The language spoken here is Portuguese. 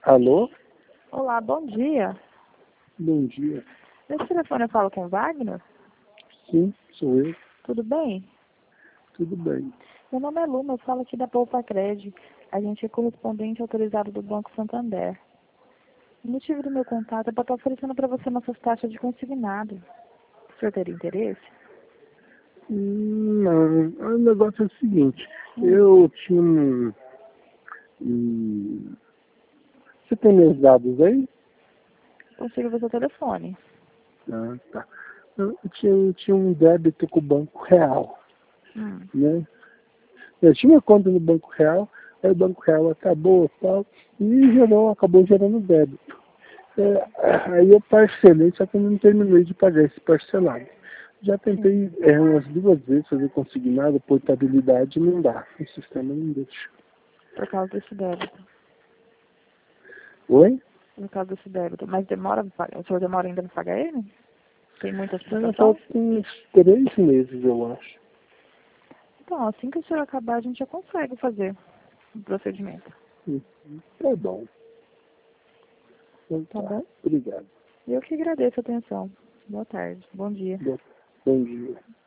Alô? Olá, bom dia. Bom dia. Nesse telefone eu falo com o Wagner? Sim, sou eu. Tudo bem? Tudo bem. Meu nome é Luma, eu falo aqui da Poupa Cred. A gente é correspondente autorizado do Banco Santander. O motivo do meu contato é para estar oferecendo para você nossas taxas de consignado. O senhor teria interesse? Não, o negócio é o seguinte. Hum, Eu tinha um- Você tem meus dados aí? Consigo ver seu telefone. Ah, tá. Eu tinha um débito com o Banco Real, Hum. né? Eu tinha uma conta no Banco Real, aí o Banco Real acabou e tal, e acabou gerando débito. Aí eu parcelei, só que eu não terminei de pagar esse parcelado. Já Sim. tentei umas 2 vezes fazer consignado, portabilidade, não dá. O sistema não deixa. Por causa desse débito. Oi? Por causa desse débito. Mas demora pra pagar? O senhor demora ainda para pagar ele? Tem muitas Ela prestações? falta uns 3 meses, eu acho. Então, assim que o senhor acabar, a gente já consegue fazer o procedimento. Hum, Tá bom. Então Tá tá. bom? Obrigado. Eu que agradeço a atenção. Boa tarde. Bom dia. Bom, bom dia.